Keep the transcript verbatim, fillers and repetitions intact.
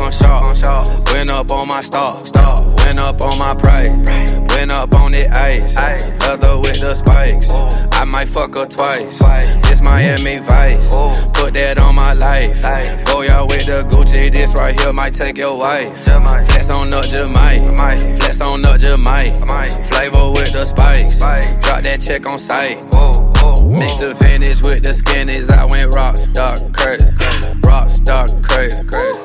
on shop. Went up on my stock. Went up on my price. Went up on the ice. Leather with the spikes. I might fuck her twice. This Miami Vice. Put that on my life. Go y'all with the Gucci. This right here might take your wife. Flex on up Jamaica. Flex on up Jamaica. Flavor with the spice. Drop that check on sight. Mix the finish with the skinnies. I went rock stock crazy. Rock stock crazy.